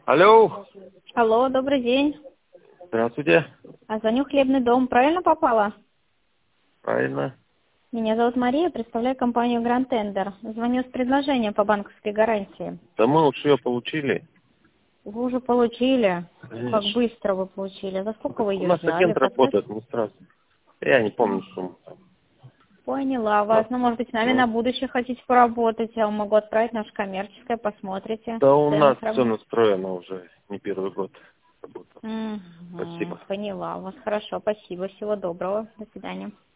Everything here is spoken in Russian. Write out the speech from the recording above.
Алло. Алло, добрый день. Здравствуйте. Звоню «Хлебный дом». Правильно попала? Правильно. Меня зовут Мария, представляю компанию Grand Tender. Звоню с предложением по банковской гарантии. Да мы уж ее получили. Вы уже получили? Как Конечно. быстро вы получили? За сколько вы У ее нас взяли? агент работает, мы сразу. Я не помню сумму. Поняла вас. Ну, может быть, с нами Ну. на будущее хотите поработать. Я вам могу отправить наше коммерческое, посмотрите. Да у Цены нас все сравните. настроено уже не первый год. Работа. Мгм. Спасибо. Поняла вас. Хорошо, спасибо. Всего доброго. До свидания.